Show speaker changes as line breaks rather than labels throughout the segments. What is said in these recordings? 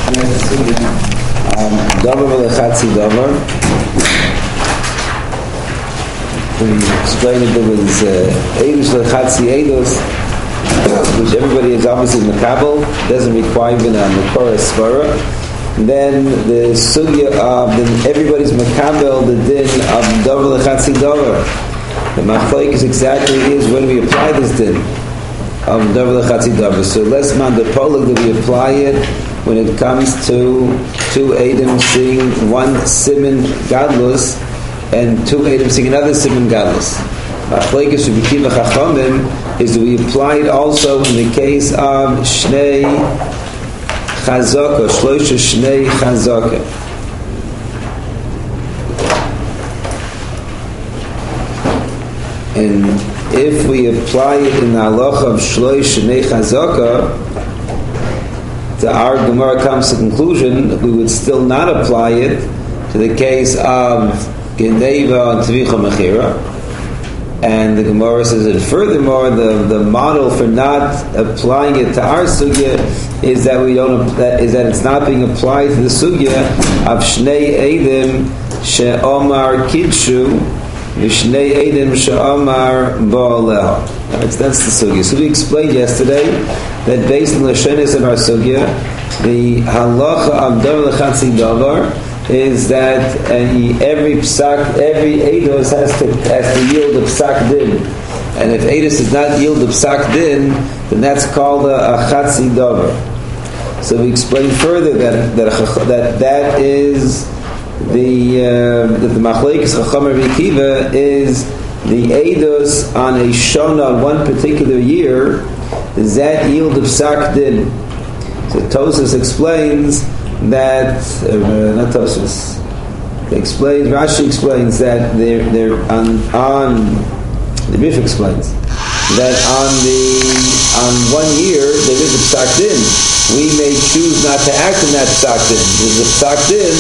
Davar v'lechatzi davar. We explained that there was Eidos v'lechatzi Eidos, which everybody is obviously Makabel, doesn't require even a Makora Svara. Then the sugya of everybody's Makabel, the din of Davar v'lechatzi davar. The machlok is exactly is when we apply this din of Davar v'lechatzi davar. So less man the prologue that we apply it when it comes to two Adam seeing one Siman Gadlus and two Adam seeing another Siman Gadlus. Machlokes Rabbi Akiva Chachamim is that we apply it also in the case of Shnei Chazaka, Shlosha Shnei Chazaka. And if we apply it in the halacha of Shlosh Shnei Chazaka, our Gemara comes to the conclusion that we would still not apply it to the case of Geneva and Tvicha Mechira. And the Gemara says that furthermore, the model for not applying it to our sugya is that it's not being applied to the sugya of Shnei Eidim She'omar Kidshu V'Shnei Eidim She'omar Ba'aleha. That's the sugya. So we explained yesterday that based on the Lashonos of our sugya, the halacha of Davar v'lechatzi davar is that every eidos has to yield a psak din, and if eidos does not yield a psak din, then that's called a chatzi davar. So we explained further that is that the machlokes Chacham Rabbi Akiva is the eidos on a shona one particular year. Does that yield of psak din? So Tosfos explains that not Tosfos. Rashi explains that they're on the Rif explains that on 1 year there is a psak din. We may choose not to act in that psak din. There's a psak din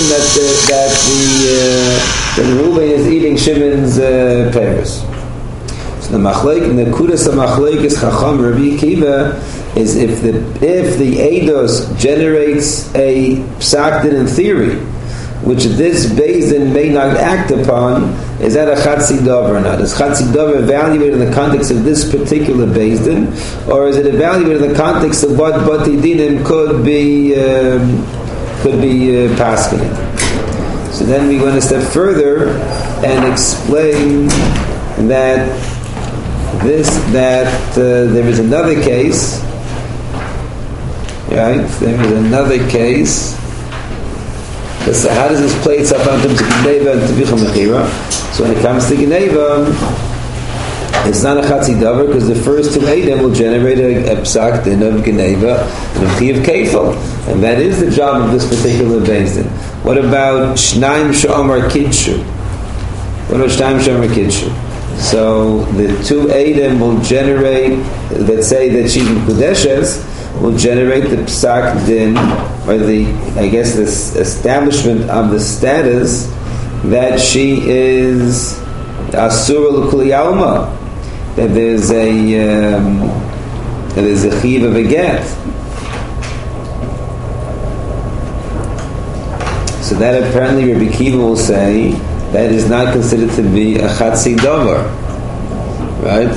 that the Reuben is eating Shimon's pears. The kudas of machlokes Chacham Rabbi Akiva is if the eidos generates a psak din in theory, which this Beis Din may not act upon, is that a chatzi davar or not? Is chatzi davar evaluated in the context of this particular Beis Din, or is it evaluated in the context of what Bati Dinim could be paskening? So then we went a step further and explain that there is another case, right? There is another case. So how does this play itself out in terms of Geneva and Tvicha Mechira? So when it comes to Geneva, it's not a chatzi davar because the first two Eidim will generate a psak din of Geneva and a chi of Kefal, and that is the job of this particular Beis Din. What about Shnaim She'omar Kidshu? So the two Eidim will generate, let's say that she's Kudeshes, will generate the psak din, or the establishment of the status that she is asura l'kuli alma, that there's a chiv of a get. So that apparently Rabbi Akiva will say that is not considered to be a chatzi davar, right?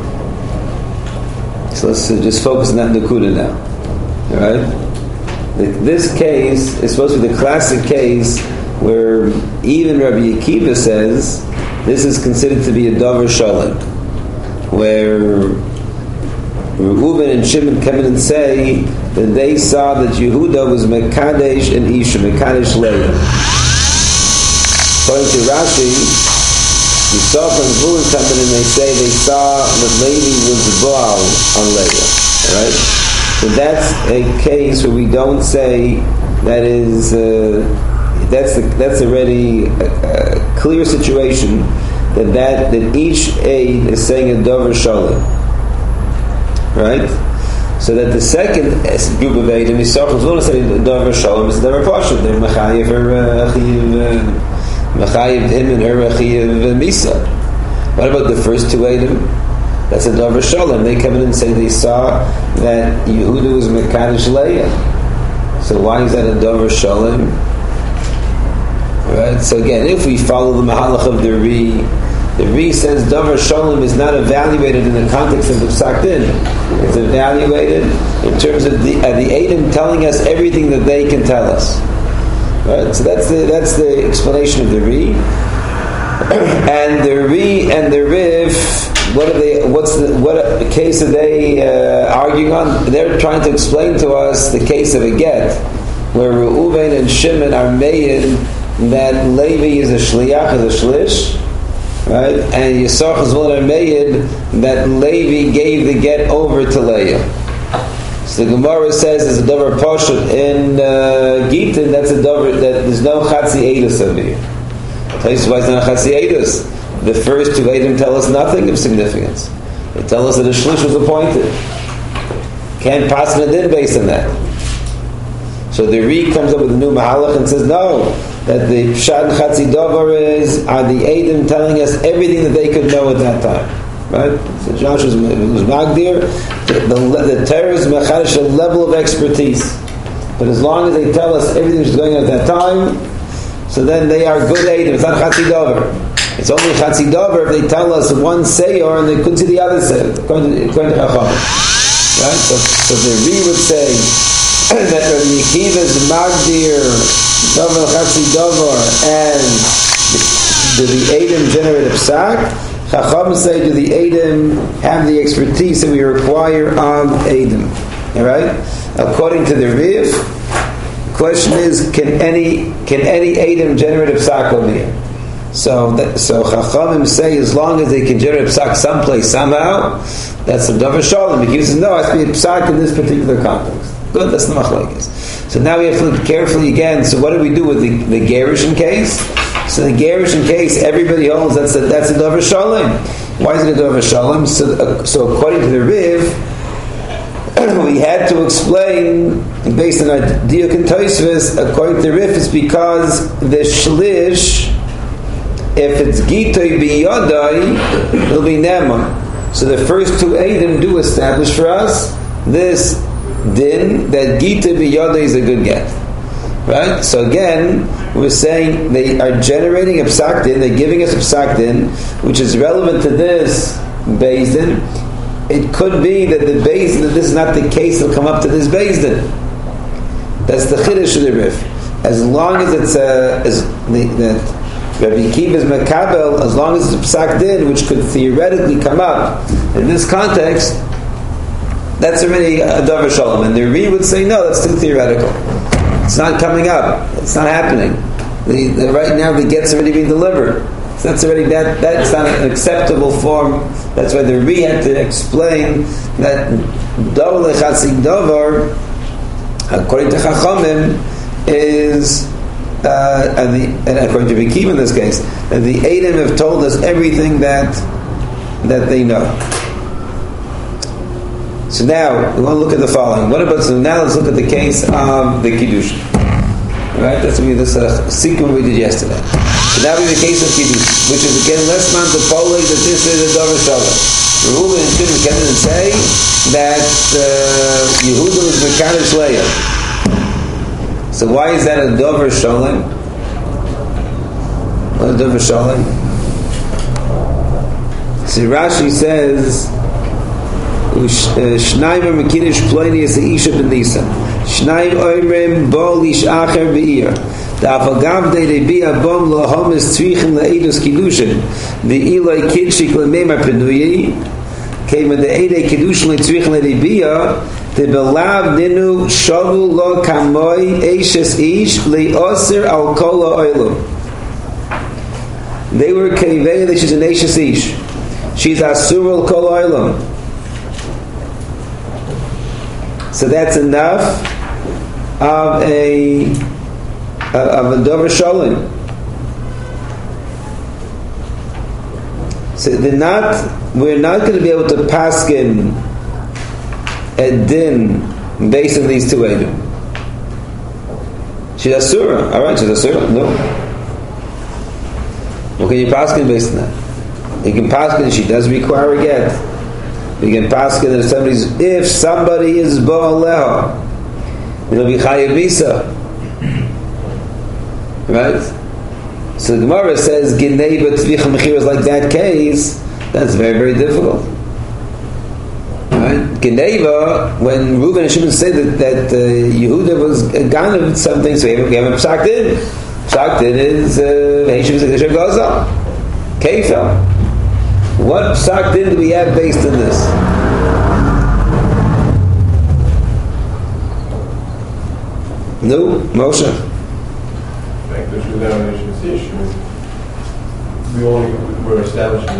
So let's just focus on that nakuda now, right? This case is supposed to be the classic case where even Rabbi Akiva says this is considered to be a davar shalom, where Reuben and Shimon come in and say that they saw that Yehuda was Mekadesh and Isha, Mekadesh Leah. According to Rashi, the Soph and Zvulun come in and they say they saw that Levi was Baal on Leah. Right? So that's a case where we don't say that is that's already a clear situation that each aid is saying a davar shalom. Right? So that the second group of aid, and the Soph and Zvulun say davar shalom is davar pashut. They're mechayev Mechayiv him and her Mechayiv Misa. What about the first two Eidim? That's a davar shalom. They come in and say they saw that Yehuda was Mekadesh Leah. So why is that a Dover Shalom? Right? So again, if we follow the Mahalach of the Ri says Dover Shalom is not evaluated in the context of the Psak Din. It's evaluated in terms of the Eidim telling us everything that they can tell us. Right? So that's the explanation of the Ri. And the Ri and the Riv, what case are they arguing on? They're trying to explain to us the case of a get, where Reuven and Shimon are made that Levi is a shliach, is a shlish, right? And Yisachar are made that Levi gave the get over to Leah. So the Gemara says there's a davar pashut in Gitin. That's a davar that there's no chatzi edus over here. Tell you why it's not a chatzi edus. The first two Eidim tell us nothing of significance. They tell us that a shlish was appointed. Can't pass a din based on that. So the Ri comes up with a new mahalach and says no, that the pshat and chatzi davar are the Eidim telling us everything that they could know at that time. Right? So Josh was Magdir. The Torah is mechadish a level of expertise. But as long as they tell us everything that's going on at that time, so then they are good Eidim. It's not chatzi davar. It's only chatzi davar if they tell us one seyor and they couldn't see the other seyor, according to Chacham. Right? So the Ri would say that Rabbi Akiva's Magdir, davar chatzi davar, and the Eidim generate a psak. Chacham say, do the Eidim have the expertise that we require of Eidim? Alright? According to the Riv, the question is, can any Eidim generate a psak over here? So Chachamim say, as long as they can generate a psak someplace, somehow, that's a Dover Shalom. He says, no, it has to be a psak in this particular context. Good, that's the machlokes. So now we have to look carefully again. So what do we do with the Gerushin case? So the Gerushin case, everybody holds that's a Dover Shalom. Why is it a Dover Shalom? So according to the Riv, we had to explain, based on our Diuk and Tosfos, according to the Riv, it's because the Shlish, if it's Gitoi B'Yodai, it'll be Neman. So the first two Eidim do establish for us this din, that Gitoi B'Yodai is a good get. Right? So again, we're saying they are generating a psak din, they're giving us a psak din, which is relevant to this Beis Din. It could be that the Beis Din, that this is not the case, will come up to this Beis Din. That's the Chiddush of the Rif. As long as it's that Rabbi Akiva's Makabel, as long as it's a psak din, which could theoretically come up in this context, that's already a Dover Shalom. And the Ri would say, no, that's too theoretical. It's not coming up. It's not happening. Right now, the get's already being delivered. So that's already that's not an acceptable form. That's why the Ri had to explain that Dover lechatzik Dover, according to Chachamim, is and according to Rabbi Akiva in this case, that the Eidim have told us everything that they know. So now we want to look at the following. Now let's look at the case of the Kiddushin. Right? That's this sequence we did yesterday. So now we have the case of Kiddushin, which is again less man to follow that this is a Dover Shalom. Reuven and Shimon came in and say that Yehuda was Mekadosh Leah. So why is that a Dover Shalom? What is Dover Shalom? So Rashi says, Shnayim Mekidish Ploini is the Isha ben Nisan. Shnayim Oimrim Bol Ish Acher Be'ir. The Afagav de Rebiya Bom Lo Homes Tzrichim Le'edus Kiddushin. The Eloi Kidshik Le'mema Penuyi. Came with the Eidei Kiddushin Le'tzrichim Le'rebiya. The Belav Ninu Shavu Lo Kamoi Eishes Ish Le'osir Al Kol Ha'olam. They were Kevei that she's an Eishes Ish. She's Asur Al Kol Ha'olam. So that's enough of a Dover Shalom. So we're not going to be able to paskin a din based on these two Eidim. She's Asura. Alright, she's Asura. No. What can you paskin based on that? You can paskin she does require a get. You can pass it if somebody is Ba'aleha It'll be chayiv misa. Right? So the Gemara says, Gineva tzvicha mechira is like that case. That's very, very difficult. Right? Gineva, when Reuben and Shimon say that Yehuda was ganav something, so we have a psak din. Psak din is Heshiv Zekesher Gaza. Kefel. What psak din do we have based on this? No, Moshe.
We only were establishing.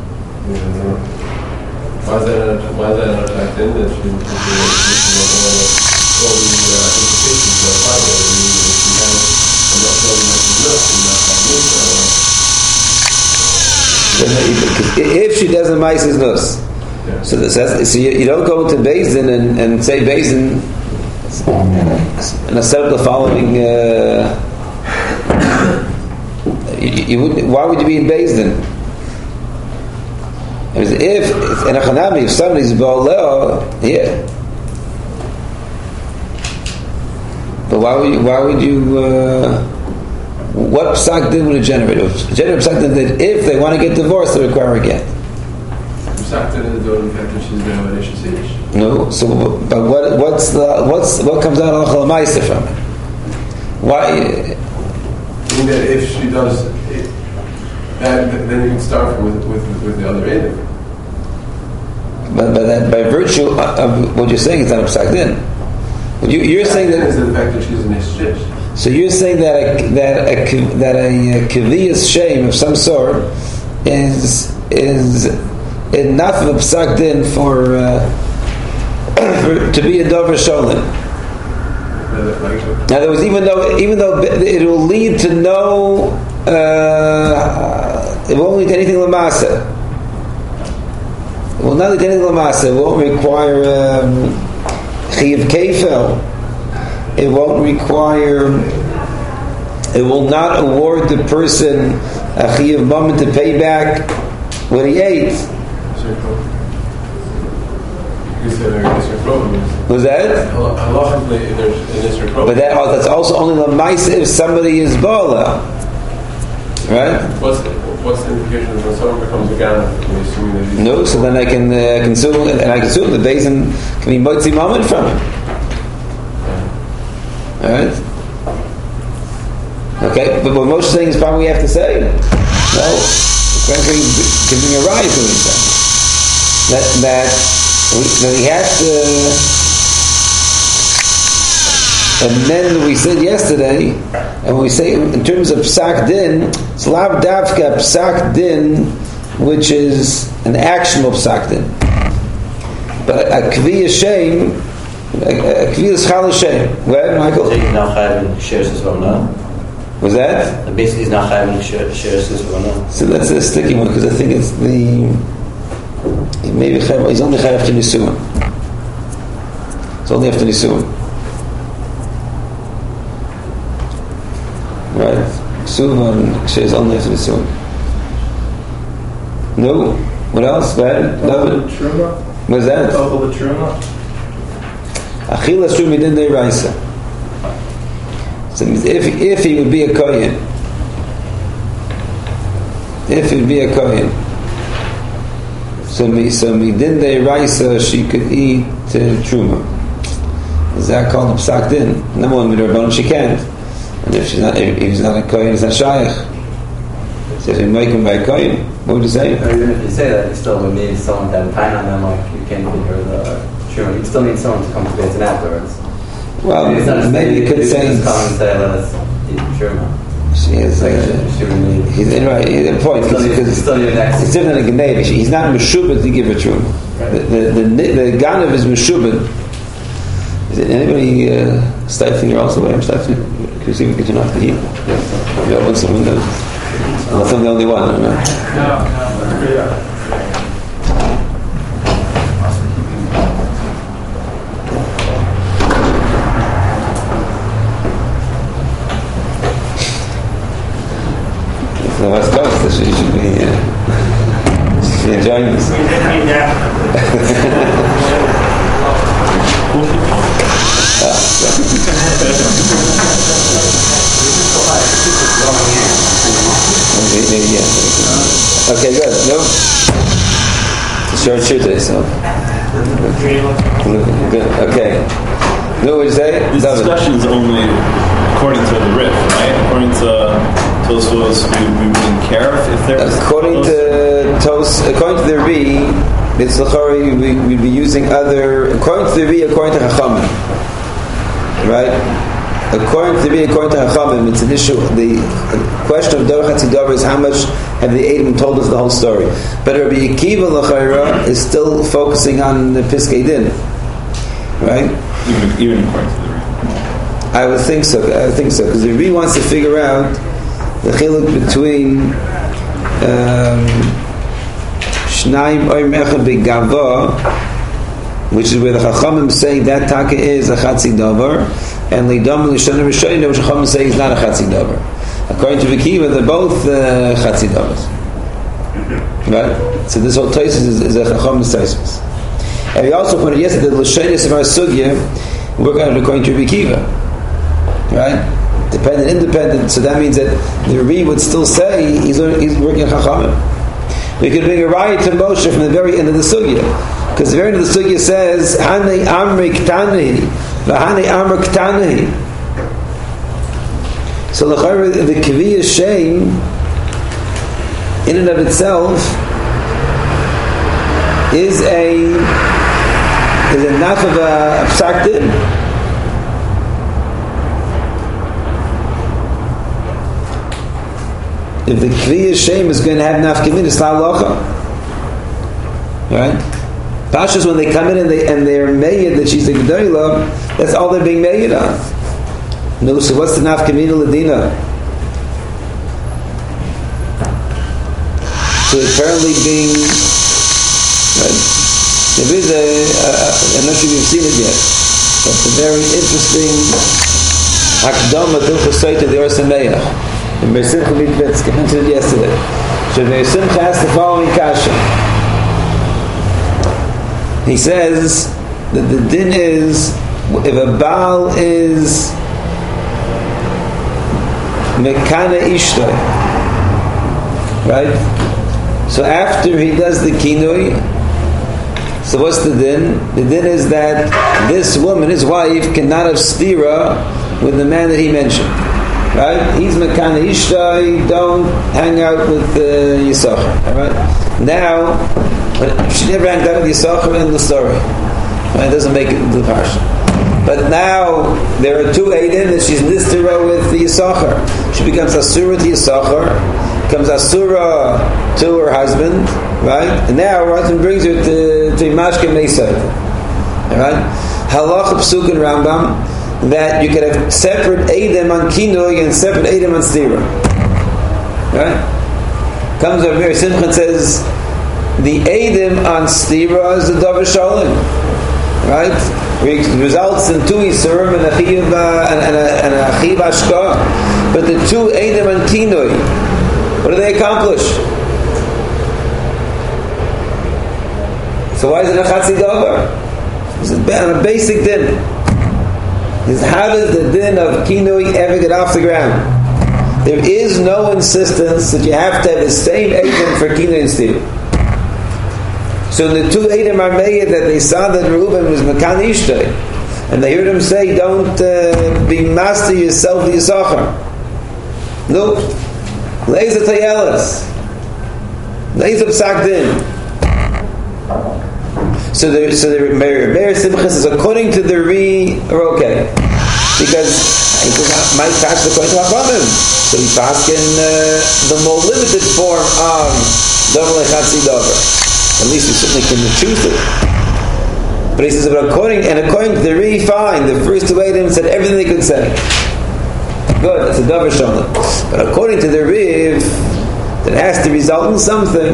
Why is that not attacked in that she all the implications that apply there? I'm not telling you
if she doesn't mice his nose. Yeah. So you don't go to Beis Din and say Beis Din and accept the following. Why would you be in Beis Din? If somebody's Ba'aleo, yeah. But why would you what psak din would it generate? Generate psak din that if they want to get divorced, they require a get.
Psak din is the fact that she's there when she's Ish.
No, so but what comes out of Lamaisa from it? Why?
I mean that if she does it, then you can start with the other end.
But by virtue of what you're saying, it's not a psak din. You're saying that
is the fact that she's an ishtish.
So you're saying that a kaviyas shame of some sort is enough of a psak din for to be a dover sholin. In other words, even though it will lead to no, it won't lead to anything lamasa. It will not lead to anything lamasa. It won't require chiyav kefel. It won't require. It will not award the person a chiyav moment to pay back what he ate. Was that? But that's also only lamaisa if somebody is bala, right?
What's the implication when someone becomes a gana?
No, so then I can consume, and I consume the basin can be motzi moment from him. All right. Okay, but what most things probably we have to say, well, frankly, giving a rise to anything that we have to. And then we said yesterday, and when we say in terms of psak din, it's lav davka psak din, which is an actionable psak din. But a kviyah shame, a kviyah schal shame. Right, Michael? Was that?
Basically, he's not having shares as well.
So that's a sticky one because I think it's he's only chayav after nisuin. It's only after nisuin. Right. Suvan shares only after nisuin. No. What else? Bad. No. What's that? Achila truma din deiraisa. So it means if he would be a kohen, so midin deiraisa she could eat truma. Is that called a psak din? Number one, midrabanan she can't. And if he's not a kohen, it's not shaykh. So if you make him by a kohen, what would you say?
Or even if you say that, you still would need someone to have time on them, like you can't give her the truma. You still need someone to come to Beitzin afterwards.
Well, maybe you could say.
Just come and say, let us eat truma.
She is. He's in right. He's in point because it's different than a Geneva. He's not meshubed to give a truma. The ganav is meshubed. Is it anybody stifling your also way? I'm stifling. Can you see if we can turn off the heat? You open some windows. Unless I'm the only one. I don't know. The West Coast, so you should be enjoying this. We didn't need that. Okay, good. No? Short shoot today, so. Good. Okay. No, what did you say?
This discussion is only according to the Rif, right? According to Tosfos, we wouldn't care if there was.
According to the Ri, it's l'chari we'd be using other. According to the Ri, according to Chachamim, right? According to the Ri, according to Chachamim, it's an issue. The question of Dor Chatzidover is how much have the Eidim told us the whole story. But Rabbi Akiva l'chayra is still focusing on the Piskei Din, right?
Even according to the Ri.
I would think so. Because the Ri wants to figure out the chiluk between Shnayim Oim Echad Begava, which is where the Chachamim saying that taka is a Chatzi Davar, and Lidam Lishana Rishayna, which Chachamim say is not a Chatzi Davar. According to Akiva, they're both Chatzi Davars. Right? So this whole Taisus is a Chachamim's Taisus. And we also pointed yesterday that the L'shaynis of our Sugya work out according to Akiva. Right? Independent. So that means that the Ri would still say he's working at Chachamim. We could bring a riot to Moshe from the very end of the Sugya. Because the very end of the Sugya says, Hanei Amri Ktanahi, V'hanei Amri Ktanahi. So the Kaviyah Shem, in and of itself, is enough of a psak din. If the Kaviyah Shem is going to have nafkamin, it's la'alocha, right? Pashas, when they come in and they're made that she's a gedolah, that's all they're being made on. No, so what's the nafkamina ladina? So apparently being right, there is I'm not sure if you've seen it yet, but it's a very interesting akdama to the Or Sameach. And Meir Simcha Mitvitz mentioned it yesterday. So Meir Simcha has the following kasha. He says that the din is if a Baal is Mekana Ishtay, right? So after he does the kinui, so what's the din? The din is that this woman, his wife, cannot have stira with the man that he mentioned, right? He's Mekana Ishtay, don't hang out with Yisachar, right? Now, she never hanged out with Yisachar in the story. Right? It doesn't make it into the parsha. But now there are two Eidim that she's nistira with the Yisachar. She becomes Asura to Yisachar, becomes Asura to her husband, right? And now her husband brings her to Mashke Meisad. Right? Halach Psuk and Rambam that you could have separate Eidim on Kinoi and separate Eidim on Stira. Right? Comes over here, Simcha and says the Eidim on Stira is the Davar Shalom. Right? It results in two Yisurim and a Chiv Ashka. But the two Eidim and Kinoi, what do they accomplish? So why is it a Chatzi Davar? It's on a basic din. Is how does the din of Kinoi ever get off the ground? There is no insistence that you have to have the same Eidim for Kinoi and Stira. So the two Eidim are made that they saw that Reuben was Mekan Ishtay, and they heard him say, "Don't be master yourself with Yisachar." No, Leiza Tayelas, Leiza Psak Din. So the Meir Simcha says, according to the Ri, are okay, because he might pass according to Chachamim. So he passed in the more limited form of Davar Lechatzi Davar. At least we certainly can choose it. But he says, but according to the Ri, fine, the first two Eidim said everything they could say. Good, that's a Davar Shalom. But according to the Ri, that has to result in something.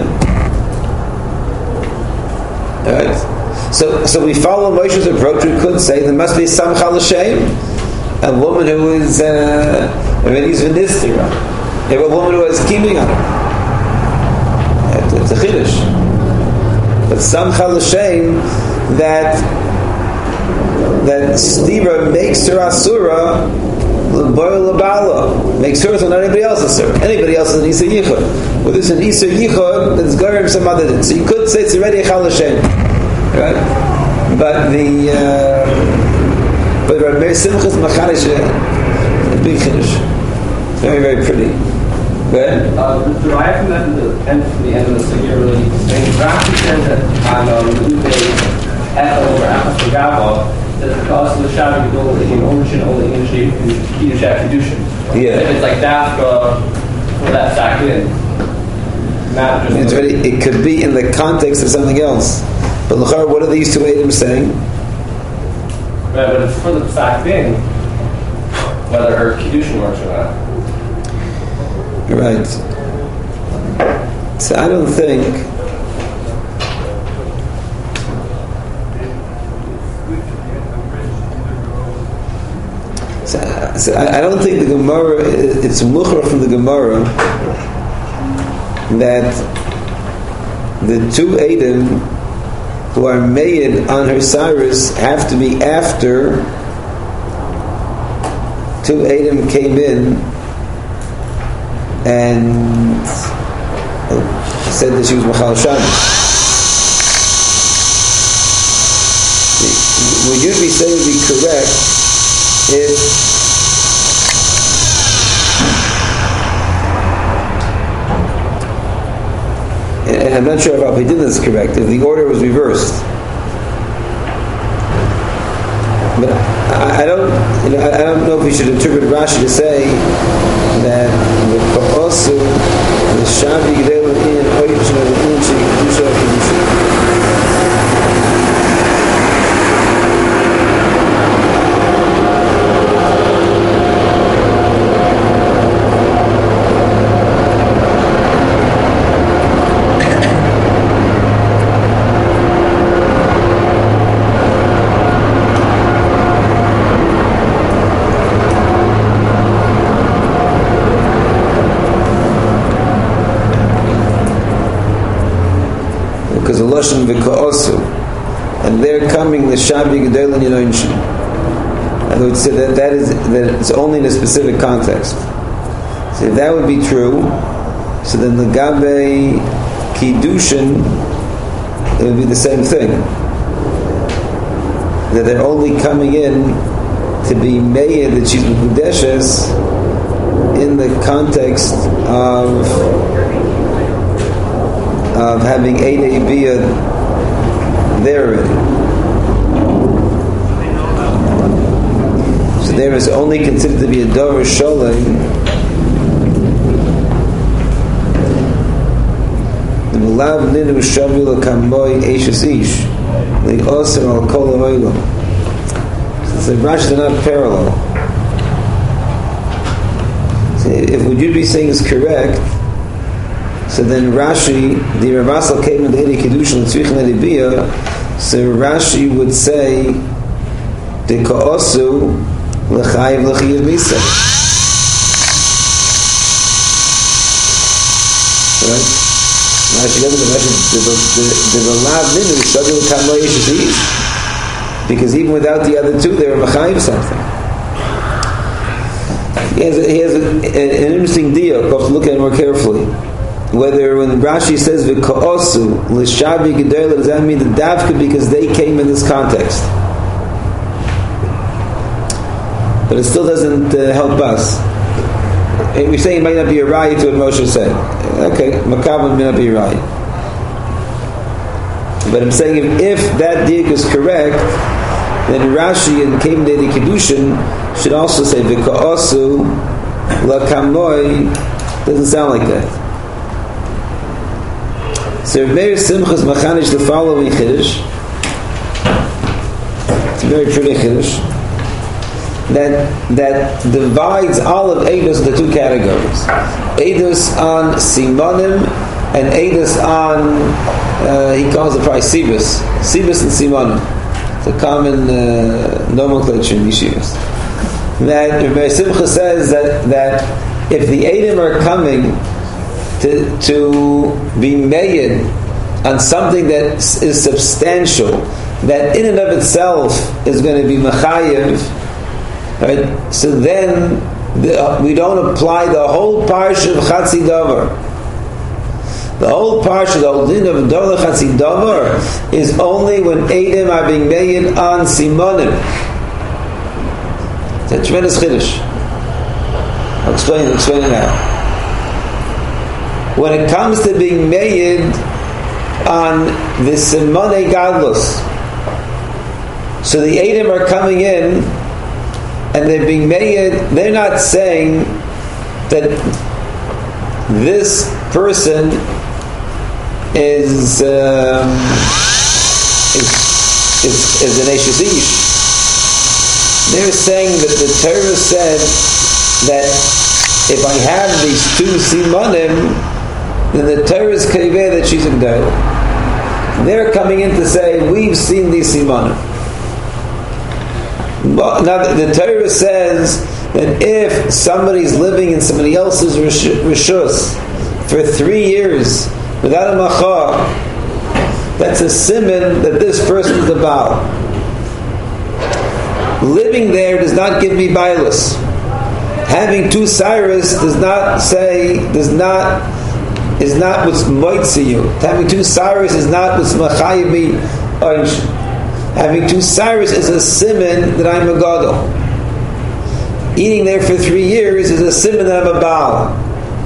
Alright? So we follow Moshe's approach. We could say there must be some Chal Hashem, a woman who is he's Vinistira. You have a woman who has Kiming on her. It's a Chiddush. But some Chal Hashem that that stira makes her asura l'boil l'bala, makes her so not anybody else asura. Anybody else is an isa yichud. Well, this is an isa yichud that's garim some other din. So you could say it's already a chal Hashem, right? But Rabbi Simchas Macharish, big chiddush, very very pretty. Go ahead.
The Raya from the end of the Sugya really saying Rashi says that on Uday Echel or Achas Gava that the cost of the Shabbat Gedol in origin only in Kiddush Kedushin.
Yeah.
If it's like that for that fact in, not just
It's really, it could be in the context of something else. But l'char, what are these two items saying?
right, but it's for the fact in whether her Kedushin works or not.
Right. So I don't think. So I don't think the Gemara. It's muchra from the Gemara that the two Edom who are made on her Cyrus have to be after two Edom came in and said that she was Machal Shabbos. Would you be saying it would be correct if and I'm not sure if Abedin is correct, if the order was reversed. But I don't know if we should interpret Rashi to say that the Ka'osu, the Shavi G'del in Oyish and the Inchi Kedusha Kedusha. Because the Lashon v'ka'osu, and they're coming the Shabi Gedel and Yinoinshi. I would say that it's only in a specific context. So if that would be true, so then the Gabe Kiddushin, it would be the same thing. That they're only coming in to be made that she's Mekudeshes in the context of having Eidei Bia there already. So there is only considered to be a Dover Sholem the Mulav Ninu Shavil Kamoy Eishes Ish the Osir Al Kol Oilo. So the Rashi are not parallel. So if what you'd be saying is correct, so then Rashi, the Ravasal came in the Eidei Kedushin and Tzvichin Eidei Bia, so Rashi would say, De Ka'osu L'chayiv L'chayiv Misa. Right? Rashi doesn't mention the Lav Ninu, Shadil Kamla Yeshiv. Because even without the other two, they were L'chayiv something. He has an interesting deal. You have to look at it more carefully. Whether when Rashi says v'ka'osu l'shabi gedol, does that mean the davka because they came in this context? But it still doesn't help us. We're saying it might not be a right to what Moshe said. Okay, Makabah may not be right. But I'm saying if that dik is correct, then Rashi and Kem Dei Kedushin should also say v'ka'osu l'kamoy. Doesn't sound like that. So Meir Simchas Machanish the following chiddush. It's a very pretty chiddush that divides all of Eidos into two categories: Eidos on Simonim and Eidos on he calls it probably Sibus and Simonim. It's a common nomenclature in yeshivas. That Meir Simcha says that if the Eidim are coming to be made on something that is substantial that in and of itself is going to be mechayev, right? So then we don't apply the whole parsha of Chatzi Davar. The whole parsha, the whole din of Davar Chatzi Davar, is only when Eidim are being made on Simonim. It's a tremendous chiddush. I'll explain it now. When it comes to being made on the Simone Gadlus, so the Eidim are coming in and they're being made, they're not saying that this person is an Eshes Ish. They're saying that the Torah said that if I have these two Simonim, then the Torah is kaveh that she's a G'dayla. They're coming in to say, we've seen these Simonim. But now the Torah says that if somebody's living in somebody else's rishus for 3 years without a macha, that's a siman that this person is a Baal. Living there does not give me bailus. Having two Cyrus is not what's moitzi you. Having two Cyrus is not what's machayev me. Having two Cyrus is a siman that I'm a gadol. Eating there for 3 years is a siman that I'm a Baal.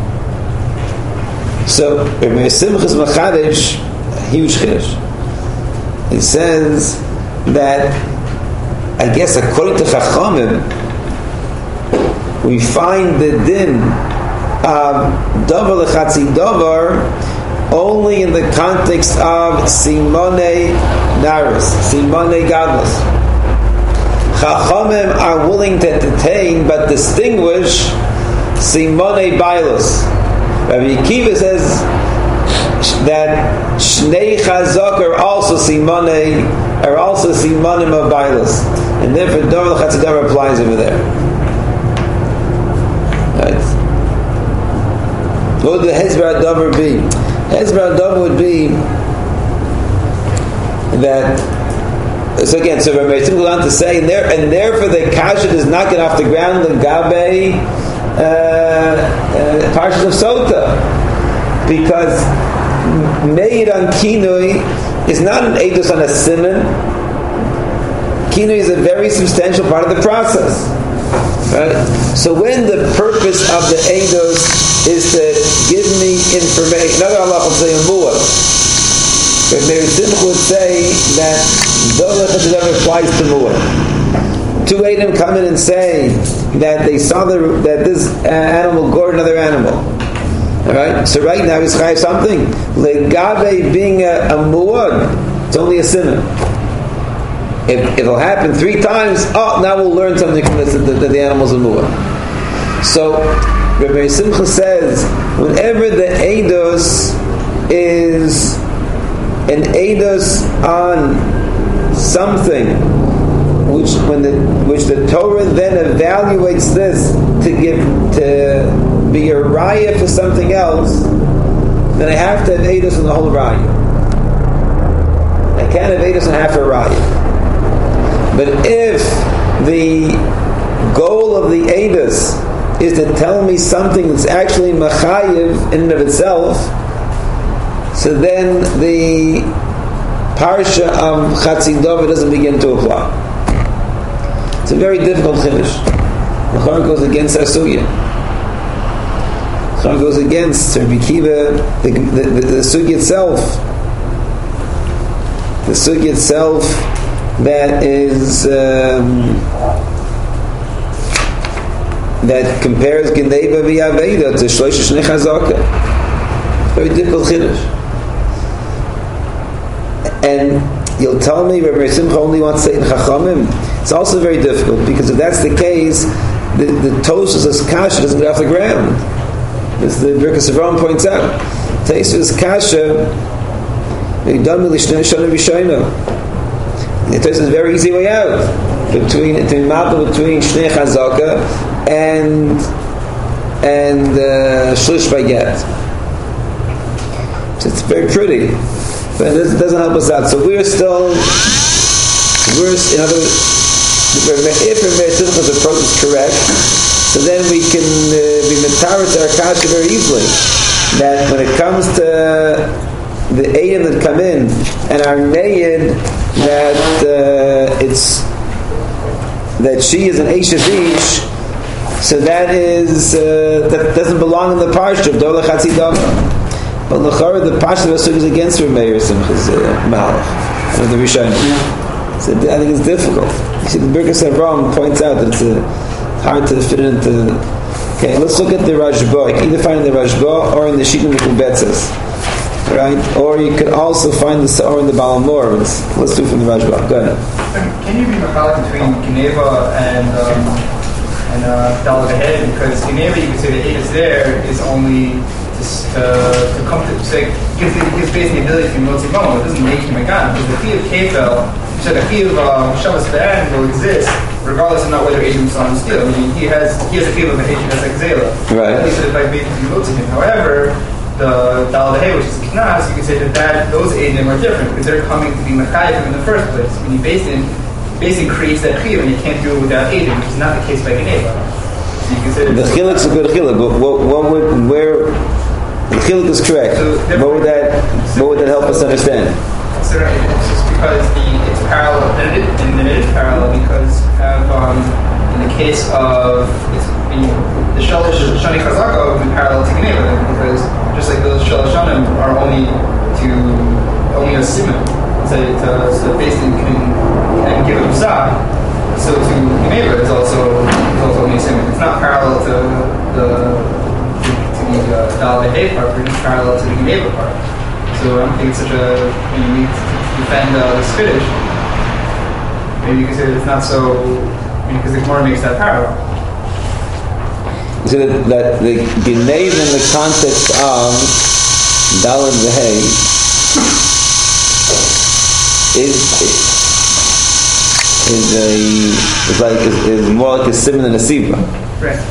So Rabbi Simchas Machadish, a huge chiddush. He says that, I guess according to Chachamim, we find the din of davar lechatzi davar only in the context of simone naris, simone gadlus. Chachamim are willing to entertain but distinguish simone bailus. Rabbi Akiva says that shnei chazak are also simonim of bailus, and therefore davar lechatzi davar applies over there. Right? What would the Hezbollah Dover be? Hezbollah Dover would be that. So again, so Rabbi Simcha goes on to say, and therefore the kasha does not get off the ground the gabe parshas of Sota, because made on kinui is not an edus on a siman. Kinui is a very substantial part of the process. Right? So when the purpose of the eidos is to give me information, another Allah will say muad. But Mary Simcha would say that Dover applies to muad. Two eidim come in and say that they saw that this animal gored another animal. All right. So right now he's chayav something. Legabe being a muad, it's only a sinner. If it'll happen 3 times, now we'll learn something from this, that the animal's a mu'ah. So, Rabbi Simcha says, whenever the eidos is an eidos on something, which the Torah then evaluates this to be a raya for something else, then I have to have eidos on the whole raya. I can't have eidos on half a raya. But if the goal of the Eidos is to tell me something that's actually machayev in and of itself, so then the parsha of Chatzi Davar doesn't begin to apply. It's a very difficult chiddush. The Chor goes against our sugya. The Chor goes against Rabbi Akiva, the sugya itself. The sugya itself that is that compares Gendeva v'Aveda to Shloisha Shnei Chazaka. Very difficult chiddush. And you'll tell me Rabbi Simcha only wants to say in Chachamim. It's also very difficult, because if that's the case, the Tosfos kasha doesn't get off the ground. As the Birkas Avram points out, Tosfos kasha Yidam Lishnei Shana Rishayna. It is a very easy way out between Shnei Chazaka and Shlish Baget. So it's very pretty, but it doesn't help us out. So we're still verse, in other words, if Rav Simcha's approach is correct, so then we can be metaret our kasha very easily. That when it comes to the Eidim that come in and are nayid, that it's that she is an Eishes Ish, so that is that doesn't belong in the parsha of Dola Chatzi Dava. But l'chara the parsha of Asuk is against Rav Meir Simcha's Malach and the Rishonim. So I think it's difficult. You see, the Birkas Avram points out that it's hard to fit into. Okay, let's look at the Rashba. You can either find it in the Rashba or in the Shittim Mekubetzes, right? Or you could also find the Sa'or in the Balamor. Let's do it from the Rashba. Go ahead.
Can you be machalik between Geneva and Dal V'Hei? Because Geneva, you could say the aid is there is only to come to say gives basically the ability to motzi mom. It doesn't make him a god. Because the key of Kefel, so the key of Shabbos Be'an will exist regardless of not whether Adrian saw him steal. I mean, he has a key of Adrian as like Zela.
Right.
At least if I made him motzi him. However, the Dal V'Hei, which is Knas, you can say that those Adrian are different because they're coming to be Mechayim in the first place. When you basically creates that chiyuv and you can't do it without Adrian, which is not the case by Geneva. So you can say
the chiluk's a good chiluk, but where the chiluk is correct. So what would that help us understand?
Considering it's just because it's parallel, and it is parallel because in the case of the Shani Chazaka would be parallel to Geneva because just like those Shalashanim are only a simon, so basically can give a psah. So to Geneva is also only a simon. It's not parallel to the Dal V'Hei part, but it's parallel to the Geneva part. So I don't think it's such a you need to defend the Spiddish. Maybe you can say that it's not so because the Gemara makes that parallel.
So that the Geneva in the context of Dal V'Hei is more like a simon than a siva.
Right.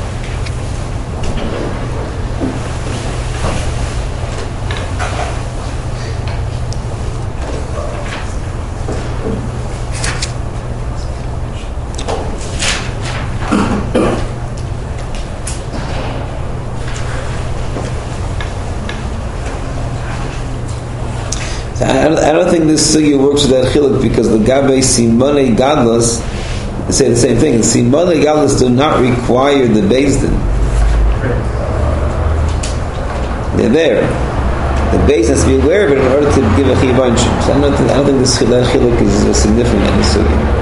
I don't think this sugya works with that chiluk because the Gabe Simonei Gadlus say the same thing. Simonei Gadlus do not require the Beis Din. They're there. The Beis has to be aware of it in order to give a chiyuv. So I don't think this chiluk is significant in the sugya.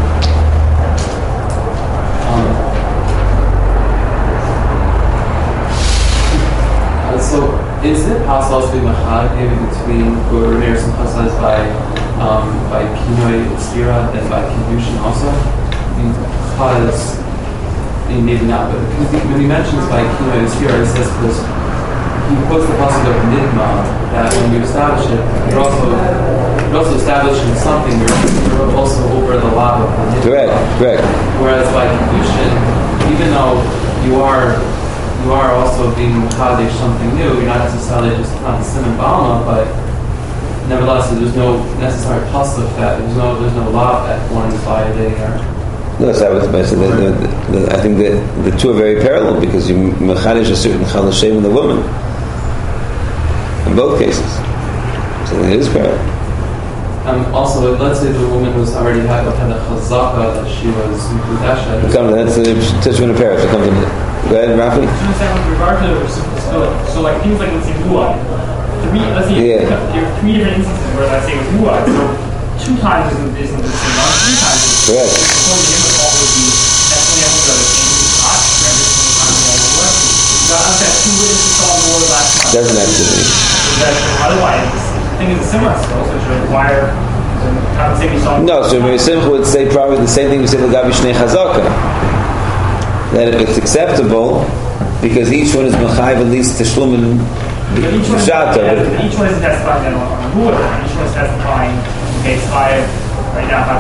Is it possible to be machalik between what Rav Meir Simcha says by kinoi stira and by kiddushin also? Because maybe not, but when he mentions by kinoi stira, he says because he quotes the pasuk of nidma that when you establish it, you're also establishing something. You're also over the law of nidma.
Correct.
Whereas by kiddushin, even though you are also being mechadish something new. You're not necessarily just on simon balma, but nevertheless, there's no necessary pasuk that there's no law that one is violating.
No, so I think that the two are very parallel because you mechadish a certain chalashem in the woman in both cases. So it is parallel.
Also, let's say the woman was already had a chazaka that she was mekudeshet.
That's the Tishman Paris. Go ahead, Rafi.
With regard to so like things like let's say muad. Let's say there are 3 different instances where let's say it was muad. So 2 times isn't the same amount. 3 times.
Correct.
So the image all would be definitely able to change the spot. Every single time we all work. So I've got 2 witnesses saw more last time.
Doesn't have to be.
Otherwise, I think it's a similar skill, so it should require.
No, so Rav Simcha would say probably the same thing we say L'gabi Shnei Chazaka. That it's acceptable because each one is mechayiv at least teshlum and b'shata.
Each one is testifying on a ruler, and each one is testifying in case 5 right now.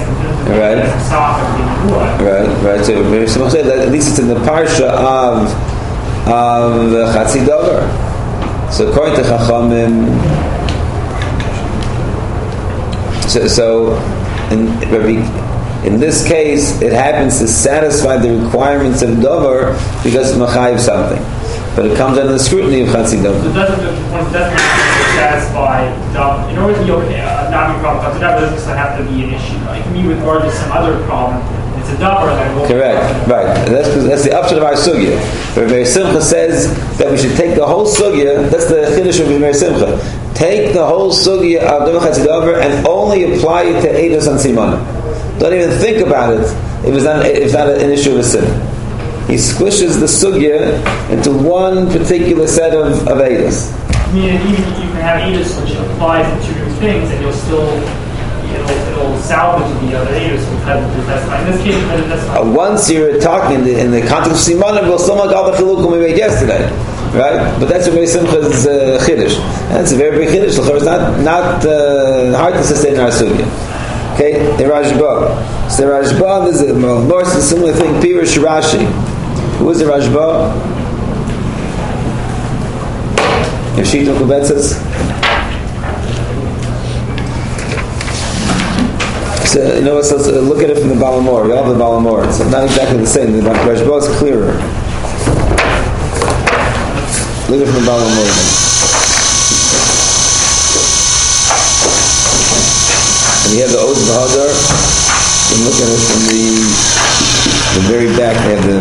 Right. So Rav Simcha said that at least it's in the parsha of Chatzi Davar. So according to Chachamim. So in this case, it happens to satisfy the requirements of davar because it's machayiv something. But it comes under the scrutiny of Chatzi Davar.
So doesn't satisfy davar. In order to be not be problem, that doesn't have to be an issue. It can be with regard to some other problem. It's a davar that will.
Correct. Right. That's the upshot of our sugya. Rabbi Simcha says that we should take the whole sugya. That's the chiddush of Rabbi Simcha. Take the whole sugya of davar Chatzi Davar and only apply it to eidos and simanim. Don't even think about it if it's not an issue of a sin. He squishes the sugya into one particular set of eidos.
I mean, even you can have eidos which applies to two things, and you'll still it'll salvage the other eidos in this case.
Once you're talking in the context of simanim, we'll still make all the chilukim we made yesterday, right? But that's Rabbi Simcha's chiddush. That's a very big chiddush. It's not hard to sustain in our sugya. Okay, in Rashba. So in Rashba, there's a more similar thing. Pirush Rashi. Who is the Rashba? Yeshito Kubetzes. So so look at it from the Balamor. We all have the Balamor. It's not exactly the same. The Rashba is clearer. Look at it from the Balamor. And you have the Oz Bahadar. You look at it from the very back.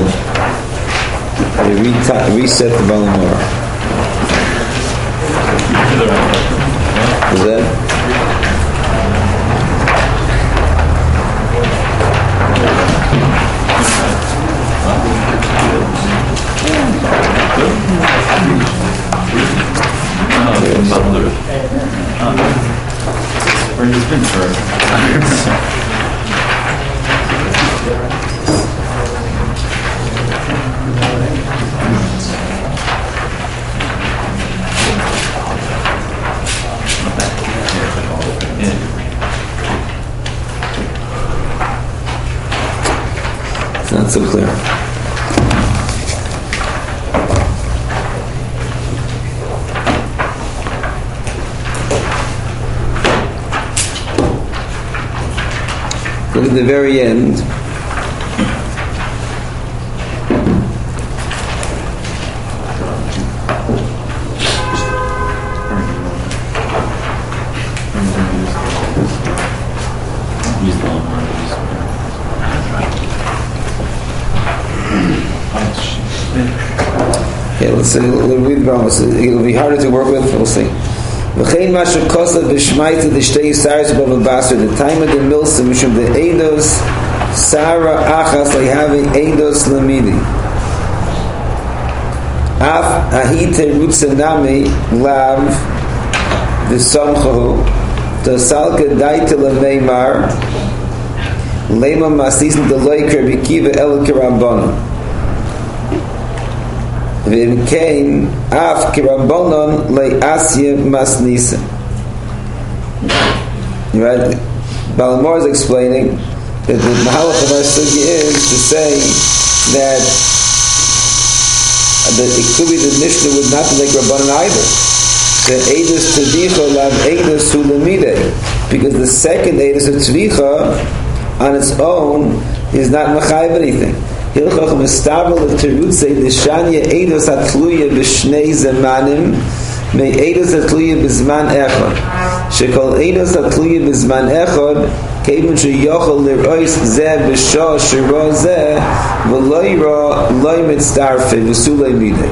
They have reset the Balamor. Is that?
Where he's been for
It's not so clear. Look at the very end. Okay, let's see. We'll read the Baruch. It'll be harder to work with. We'll see. V'chein masher kosav b'shmaita d'shtei saris b'av basar the time of the milsim mishum the eidos sara achas lehavi eidos lamidi af ahite rutsanami lav v'samchahu tasalka daita lemeimar lema masisin deloiker b'kiva el kirambana V'imkein af kirambonon le'asya masnisa. Right? Balamor is explaining that the mahalach of our sugya is to say that it could be the Mishnah would not be like Rabbanan either. That Eidos Tadicha lav Eidos Sulamide, because the second Eidos of Tzvicha on its own is not machayiv anything. Hilchach mistabel of Terutzei Deshanya Eidos Hatluya B'Shnei Zemanim Me Eidos Hatluya B'Zman Echad Shekol Eidos Hatluya B'Zman Echad Kevin Sheyochel L'Rois Zeh B'Shah Shira Zeh V'Loyra Loy Mitzdarfe V'Sulei Midei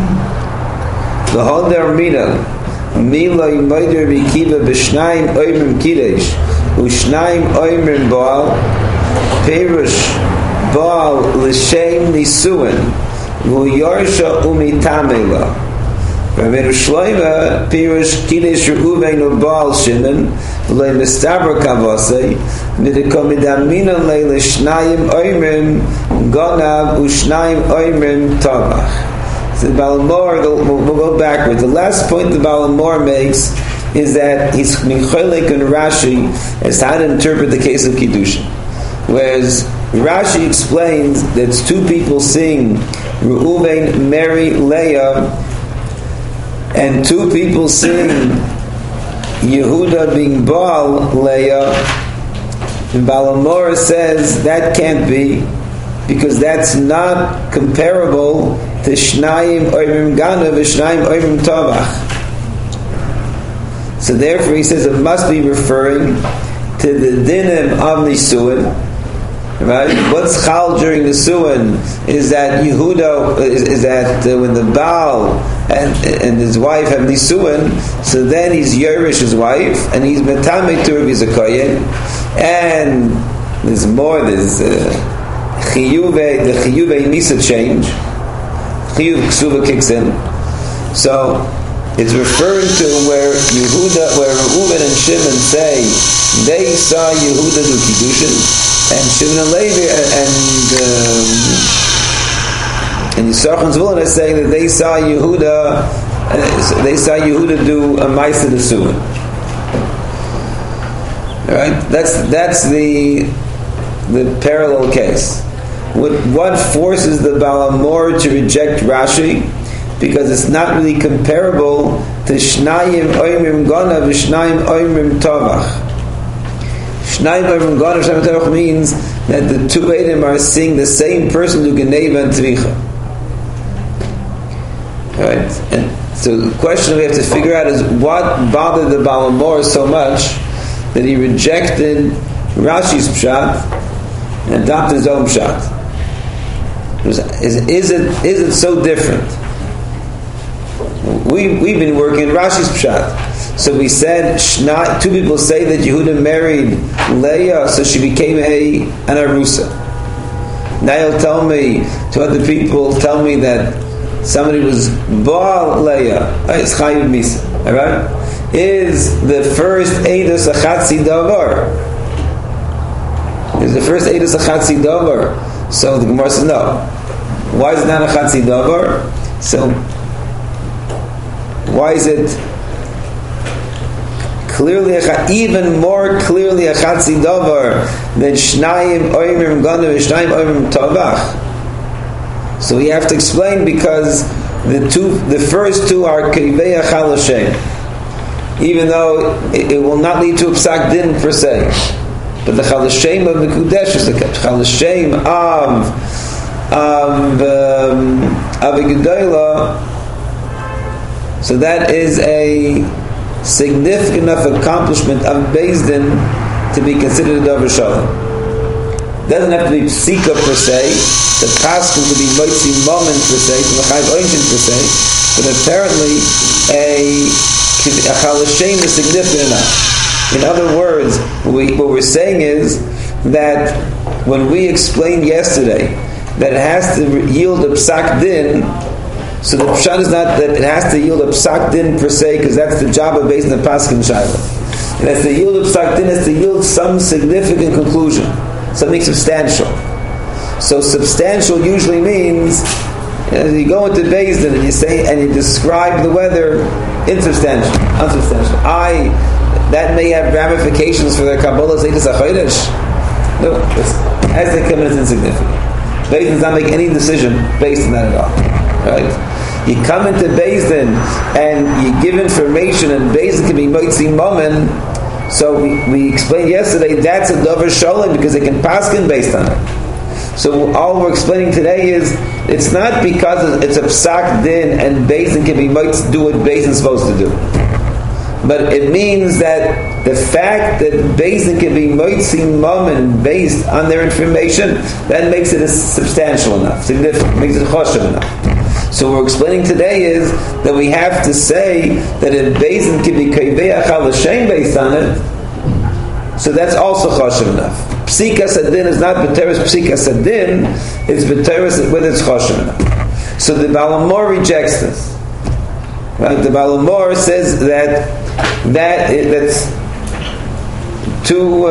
V'Hodar Mina Miloi Moider B'Kiva B'Shnayim Oymrim Kidesh U'Shnayim Oymrim Baal Perush Baal l'shem nisuin v'yarsha umitamela. Rabbeinu Shlomo pirush kidesh Reuven Baal Shimon v'lei mistaber kavasei nidikomidaminah lei l'shnayim oimrim gonav u'shnayim oimrim tabach. So the Balamor, we'll go backwards. The last point the Balamor makes is that he's Micholik and Rashi as to how to interpret the case of Kiddushin. Whereas Rashi explains that it's two people seeing Reuven marry Leah, and two people seeing Yehuda being Baal Leah, And Balamor says that can't be, because that's not comparable to Shnayim Oimrim Ganav and Shnayim Oimrim Tovach. So therefore he says it must be referring to the dinim of Nisuin. Right? What's chal during the Suin is that Yehuda is that when the Baal and his wife have Nisuin, so then he's Yerush his wife and he's Metamei to Rabbi Zakoyen, and there's more. There's the Chiyuve Misa change. Chiyuv Ksuva kicks in. So it's referring to where Reuven and Shimon say they saw Yehuda do Kiddushin, and Shimon and Levi and Yisachar and Zvulun are saying that they saw Yehuda do a Ma'aseh Nesuin. All right, that's the parallel case. What forces the Balamor to reject Rashi? Because it's not really comparable to Shnayim Oimrim Ganav and Shnayim Oimrim Tovach. Shnayim Oimrim Ganav and Shnayim Tovach means that the two Eidim are seeing the same person do Geneva and Tvicha. Alright? And so the question we have to figure out is what bothered the Balamor so much that he rejected Rashi's Pshat and adopted his own Pshat. Is it so different? We've been working Rashi's Pshat. So we said, two people say that Yehuda married Leah, so she became an Arusa. Now you'll tell me, to other people, tell me that somebody was Baal Leah. It's Chayiv Misa. Alright? Is the first Eidos a Chatzi Davar? Is the first Eidos a Chatzi Davar? So the Gemara says no. Why is it not a Chatzi Davar? So why is it clearly even more clearly a Chatzi Davar than Shnayim Oimrim Ganav and Shnayim Oimrim Tovach? So we have to explain, because the first two are Kivei Achal Hashem, even though it will not lead to a Psak Din per se, but the Chal Hashem of the Kudesh is the Chal Hashem of Gedolah. So that is a significant enough accomplishment of Beis Din to be considered a Dover Shalom. It doesn't have to be Psika per se, the Paskin to be Moitzi Momen per se, to the Chayiv Oinshin per se, but apparently a Chal Hashem is significant enough. In other words, what we're saying is that when we explained yesterday that it has to yield a Psak Din, so the pshat is not that it has to yield a psak din per se, because that's the job of based on the paskin shayla. It has to yield a psak din, it has to yield some significant conclusion, something substantial. So substantial usually means you go into Beis Din and you say and you describe the weather insubstantial, unsubstantial. That may have ramifications for the Kabbalah Zaytis HaChodesh. No, as they come in, it's insignificant. Beis Din does not make any decision based on that at all. Right? You come into Beis Din and you give information, and Beis Din can be Moitzi Momen. So we explained yesterday that's a Dover Sholem because they can paskin based on it. So all we're explaining today is it's not because it's a Psak Din and Beis Din can be do what Beis Din is supposed to do, but it means that the fact that Beis Din can be Moitzi Momen based on their information, that makes it substantial enough, significant, makes it choshev enough. So what we're explaining today is that we have to say that if Beis Din can be Kivei Achal Hashem based on it, so that's also choshev enough. Psika Sadin is not B'teres Psika Sadin, it's B'teres whether it's choshev enough. So the Balamor rejects this. Right? The Balamor says that's too.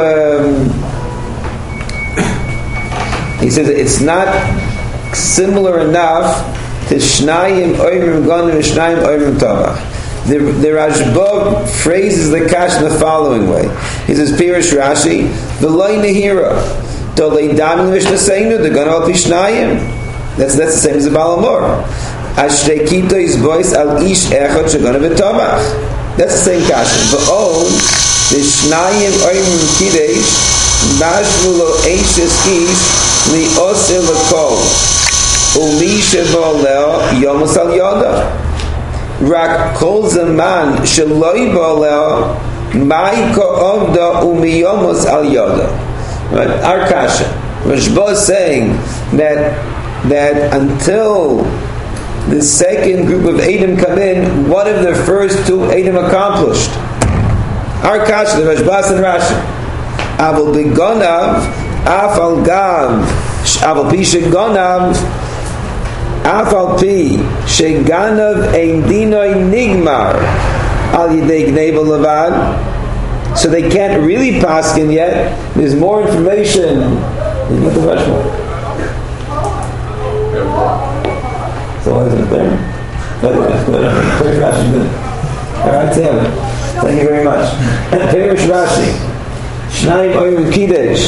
He says it's not similar enough to Shnayim Oimrim Ganav and Shnayim Oimrim Tovach. The Rashba phrases the kash in the following way. He says, Pirish Rashi, V'loi Nehira, Dolei Damin Vishnaseinu, the Ganav Pishnayim. That's the same as the Balamor. Ashtei Kito is voice al Ish Echot Shaganav Tovach. That's the same kash. V'on, the Shnayim Oimrim Kidesh, mashmulo eishes ish li osir l'kol umi sheboleo yomos al yoda rak kol zaman sheloi boleo mai ko'ovda umi yomos al yoda. Right? Our kasha. Rashba is saying that until the second group of Edom come in, what have the first two Edom accomplished? Our kasha, the Rashbas and Rashi. Aval begonav, afal gav, aval pi shegonav, afal pi sheganav ein dinoi nigmar al yidei gneva levad. So they can't really paskin yet. There's more information. What the Rashba? So why isn't it there? Alright, Sam. Thank you very much. Perish Rashi. Shnayim Oyim Kidesh.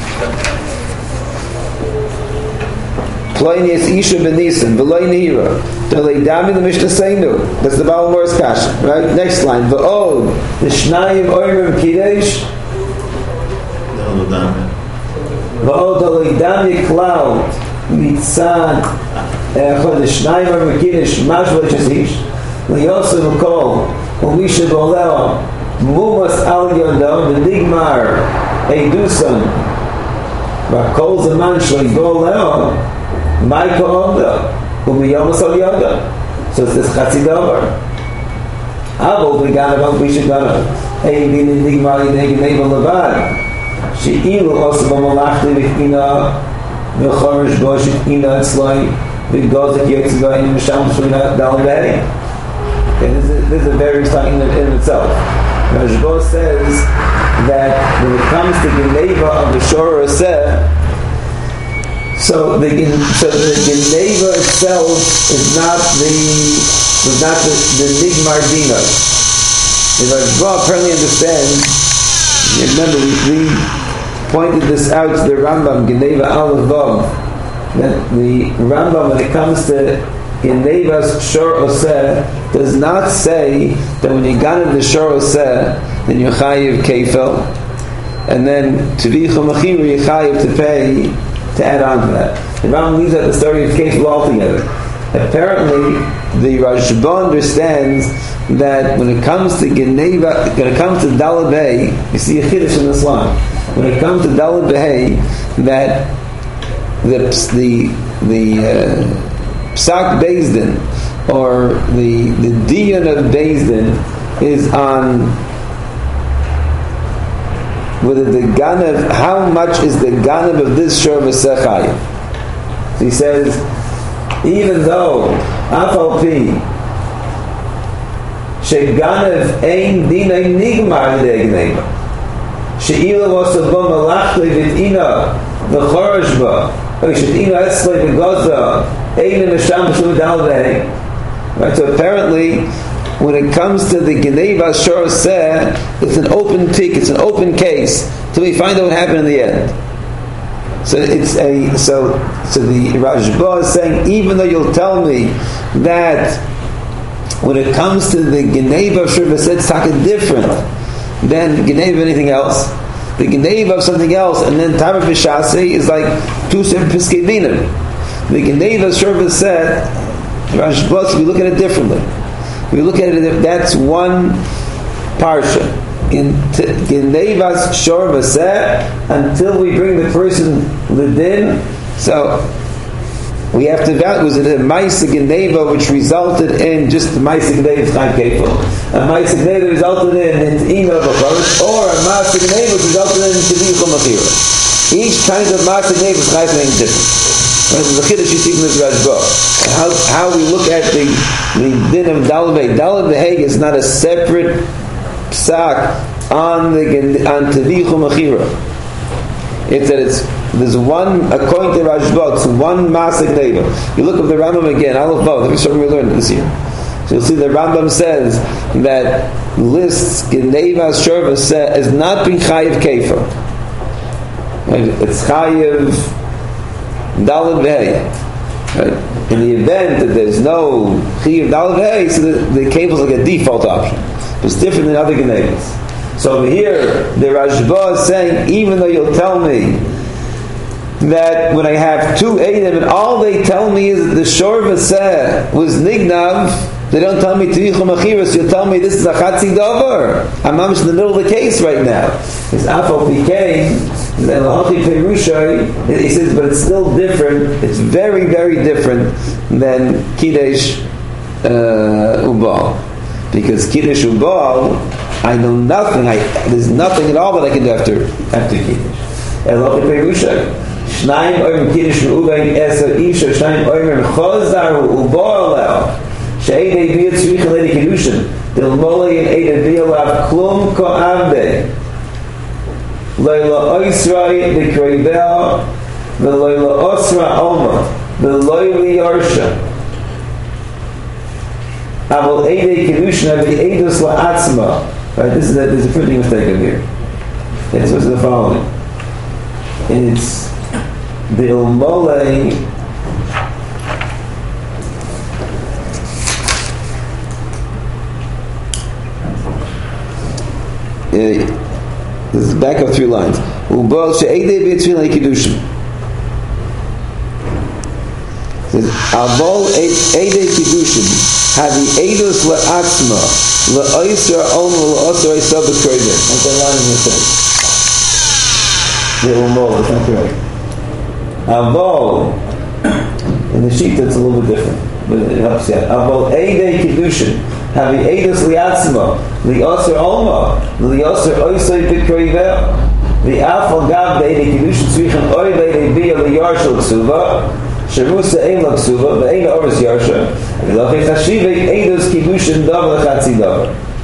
Ploinius Isha Benisan. V'loi Nihira. D'lei Dami the Mishnah Seinu. That's the Baal Morris Kasha. Right? Next line. V'od. The Shnayim Oyim Kidesh. V'od D'lei Dami Cloud. Mitzad. The Shnayim Oyim Kidesh. Mashva Chesish. L'yosef M'kol. Umisha Boleo. Mumas Al Yodo. V'nigmar. Eidusan. V'kol Zaman Shloi Boleo. Maiko Omda. Umiyomos al yoda. So it's this Chatzidover. Avo Briganav Bishaganav. Ein din nigmar yidei gneva levad. She'ilu osam malachli v'china v'chorish bo she'china etzloi v'gozik yetzivayim v'sham shulina dal v'hei. This is a very exciting in itself. Rashba says that when it comes to the gneva of the Shor Aseh, So the Geneva itself is not the Nigmar Dina. If Rashba apparently understands, remember we pointed this out to the Rambam, Geneva Aleph Vav, that the Rambam, when it comes to Geneva's Shor Oseh, does not say that when you got into the Shor Oseh, then you're chayiv kefel, and then Tevicha Mechira you're chayiv to pay to add on to that. The Rambam leaves out the story of kefil altogether. Apparently, the Rashba understands that when it comes to Geneva, when it comes to Daled Bey, you see a chiddush in Islam. When it comes to Daled Bey, that the Psak Bezdin or the Diyon of Bezdin is on whether the Ganav, how much is the Ganav of this Shor V'seh chayiv. So he says, even though Afal Pi Sheganav Ein Dinay Nigmar L'dei Gneva She'ila V'osavo Malachli V'tina V'chorosh Ba She'ina Etzloi V'goza Ein Nesham Shum Dal V'hei. Right, so apparently when it comes to the Geneva Shor Aseh, it's an open tick, it's an open case till we find out what happened in the end. So the Rashba is saying, even though you'll tell me that when it comes to the Geneva Shor Aseh, it's talking different than Geneva anything else. The Geneva of something else, and then Tamar B'Shasi is like two separate Piskei Dinim. The Geneva Shor Aseh, Rashba, we look at it differently. We look at it, that's one parsha. In Genevas Shor V'seh, until we bring the person L'din, so we have to evaluate, was it a Maisa Geneva which resulted in just the Maisa Geneva Chaim Kefil? A Maisa Geneva resulted in Ina B'chorish, or a Maisa Geneva which resulted in Tevicha Mechira. Each kind of Maisa Geneva is different. This is the chiddush you see from this Rashba. How we look at the din of Daled Bey. Daled Bey is not a separate psak on Tevicha Mechira. It's that there's one, according to Rashba, it's one Masik Neva. You look up the Rambam again, Aleph Vav, let me show you what we learned this year. So you'll see the Rambam says that lists Geneva Shor V'seh as not being chayiv kefa. It's chayiv Daled Bey. Right? In the event that there's no chayiv Daled Bey, so the kefa is like a default option. It's different than other Genevas. So over here, the Rashba is saying, even though you'll tell me that when I have two Eidim and all they tell me is that the Shor V'seh was Nignav, they don't tell me Tvichum Achiras, you'll tell me this is a Chatzi Dover. I'm in the middle of the case right now. It's Afal Pikein, he says, but it's still different. It's very, very different than Kiddush Ubal. Because Kiddush Ubal, I know nothing. There's nothing at all that I can do after Kiddush. Elochi Perushay. Shnayim oim Kiddush Ubal Eser Isha. Shnayim oim Chozar Ubal Leo. She'edei Biyat Tzricha Ledi Kiddushin. Del Molei and Edei Biyalav Klum Ko'avdei. Leila Oisrai B'Kreibel V'Leila Osra Oma V'Leili Yarsha Aval Eidei Kedushin Avi Eidus La'atzma. Right, there's a printing mistake in here. It's what's the following. It's the Ilmolei this is back up 3 lines. Ubal she'edei b'yitzvin le'kiddushin. Says Abol eidei kiddushin havi eidus le'atzma le'oisra omer le'osra eisah b'kreibel. That's that line in the text. The umol, that's not correct. Abol in the sheet that's a little bit different, but it helps you out. Abol eidei kiddushin havi eidus le'atzma li'osr olma, li'osr oisay b'kreibel, li'afal gav de'edei kiddushin tzrichen oy de'edei biyah li'yarshal ksuva, sherusa ein la ksuva, ve'ein oris yarsha, v'lachei chashivei eidus kiddushin dav l'chatzi dav.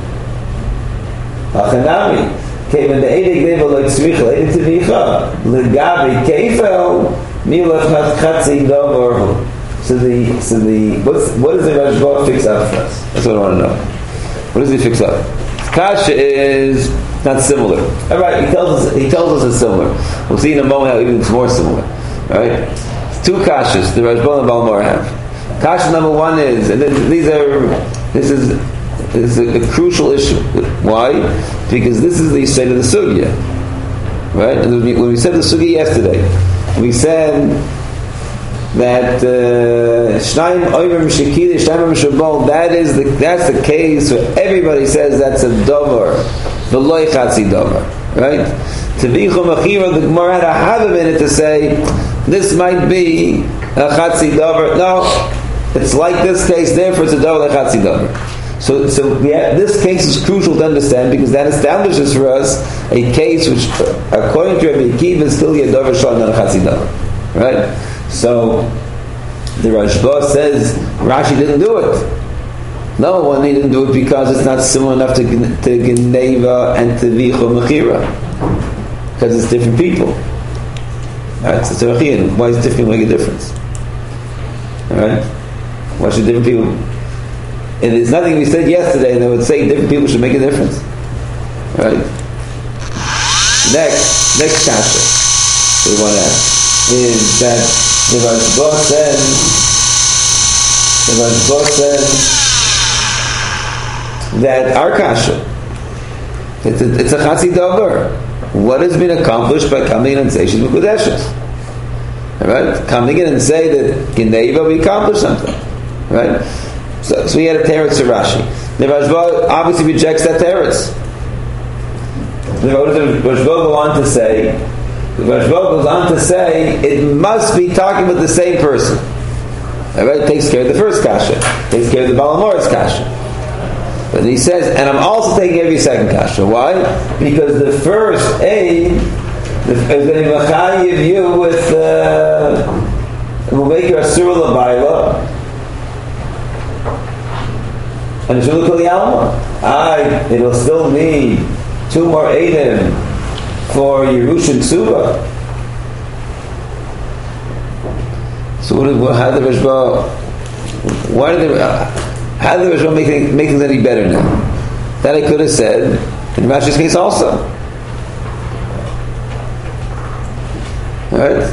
Hachanami, kemen de'edei gneva lo'i tzricha, le'edei tvicha, l'gavi keifel, milach chatzi dav orhu. So the what does the Rashba fix up for us? That's what I want to know. What does he fix up? Kasha is not similar. All right, he tells us it's similar. We'll see in a moment how even it's more similar. All right, it's 2 kashas the Rashba and Balmor have. Kasha number 1 is, and this is a crucial issue. Why? Because this is the state of the sugya, right? And when we said the sugya yesterday, we said that Shnayim Oivim Shekida, Shnayim Shabal, that's the case where everybody says that's a dover, the loy chatzi dover, right? Tevichum Achira, the Gemara had a habit in it to say this might be a chatzi dover. No, it's like this case, therefore it's a dover, a chatzi dover. So this case is crucial to understand because that establishes for us a case which, according to Rabbi Akiva, is still a dover shal, not a chatzi dover, right? So the Rashba says Rashi didn't do it. No, one he didn't do it because it's not similar enough to Geneva and to Vicha Mechira, because it's different people. Alright, so Tzarachian, why is different make a difference? Alright, why should different people? And there's nothing we said yesterday that would say different people should make a difference. Alright. Next kasha we want to ask is that the Rashba said that our kasha, it's a chatzi dover. What has been accomplished by coming in and say she's mekudeshes? Right? Coming in and say that Geneva we accomplished something. Right? So we had a teretz to Rashi. The Rashba obviously rejects that teretz. The Rashba goes on to say it must be talking with the same person. Right? Takes care of the first kasha, takes care of the Balamorit's kasha. But he says, and I'm also taking every second kasha. Why? Because the first aid is going to machayiv you with will make you a surah l'bayla and a surah kol yalma. It'll still need 2 more eidim for Yerushin Tsuba. So how did the Rashba? How did the Rashba make things any better now? That I could have said in Rashi's case also. All right.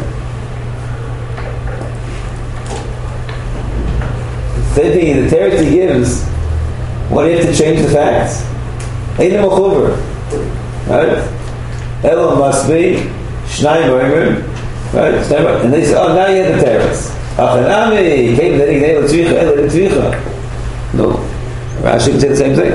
Same thing. The teretz he gives. What do you have to change the facts? Eidim Mechuver. Right? Elo must be Shnai Moimim. Right? And they say, oh, now you have the terrace. Achanami, came the Nigdei L'Tvicha, Elo L'Tvicha. No. Rashi can say the same thing.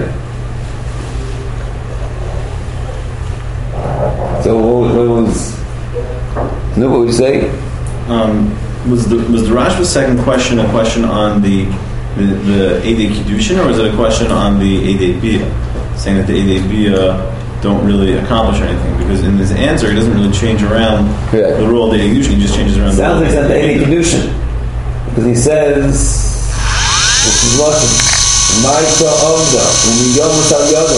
So what would you say?
Was the Rashba's second question a question on the Eidei Kiddushin, or was it a question on the Eidei Bia, saying that the Eidei Bia don't really accomplish anything? Because in his answer, he doesn't really change around the role of the Eidei Kiddushin. He just changes around.
Sounds like it's not the Eidei Kiddushin, because he says, "This is Lashon Ma'isa Omda U'Miyom Tal Yoda."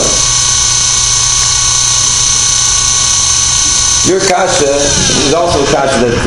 Your kasha is also a kasha that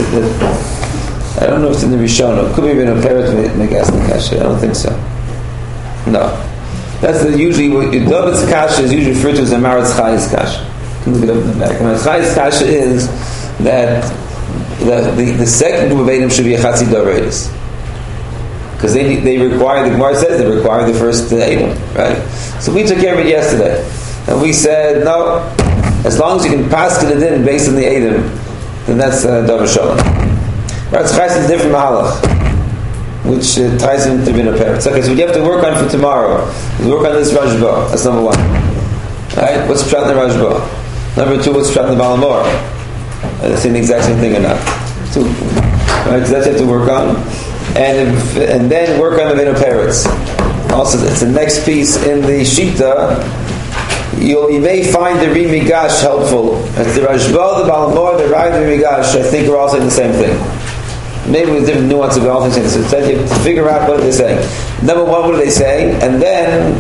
I don't know if it's in the Rishono. It could be in a parrot make ask the kasha. I don't think so. No, that's usually what David's kasha is usually referred to as a Maratz Chay's kasha. You can look it up in the back. Maratz Chay's kasha is that the second group of Edom should be a Chatzi Doreidos, because they require, the Gemara says they require the first Edom, right? So we took care of it yesterday, and we said no. As long as you can pass it in based on the Edom, then that's Davar Shalom. Maratz Chayes is different Mahalach, which ties into Bina Peretz. Okay, so what you have to work on for tomorrow is work on this Rashba. That's number one. Right? What's Pshat in the Rashba? Number two, what's Pshat in the Balamor? Are they saying the exact same thing or not? Two. Right? So that's what you have to work on. And then work on the Bina Peretz. Also, it's the next piece in the Shita. You may find the Rimigash helpful. As the Rashba, the Balamor, the Rai, the Rimigash, I think are all saying the same thing. Maybe with different nuances of all things. So you have to figure out what they're saying. Number one, what are they saying? And then,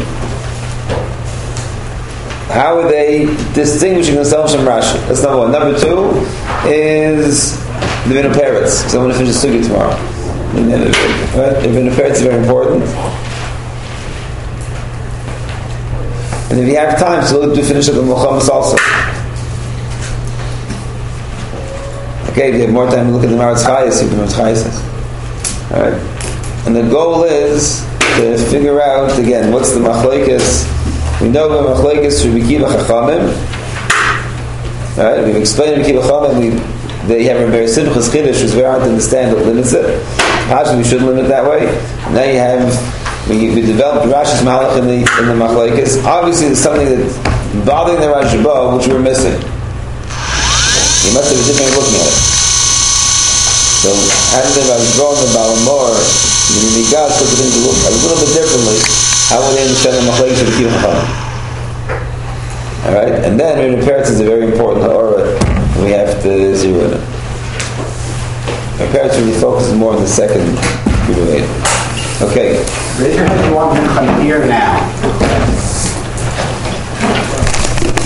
how are they distinguishing themselves from Rashi? That's number one. Number two is the Bina Peretz. Because I want to finish the Sugi tomorrow. The Bina Peretz is very important. And if you have time, so we'll finish up the Muhammad's also. Okay, if you have more time to look at the Maratz Chayes, see what the Maratz Chayes says. Alright? And the goal is to figure out, again, what's the Machlokes. We know the Machlokes Rabbi Akiva Chachamim. Alright? We've explained Rabbi Akiva Chachamim. They have a very Simchas Chiddush, which is very hard to understand what limits it. Perhaps we should limit it that way. Now you have... We developed Rashi's Mahalach in the Machlokes. Obviously, there's something that's bothering the Rashba, which we're missing. You must have a different way of looking at it. So, having the Rashba and the Balamor, the Migas put things to look a little bit differently. How would they understand the Machlokes of the Kiva Chachamim? All right, and then Bina Peretz is a very important ha'orah. We have to zero in it. Bina Peretz really focuses more on the second group of eight. Okay.
Raise your hand if you want to come here now.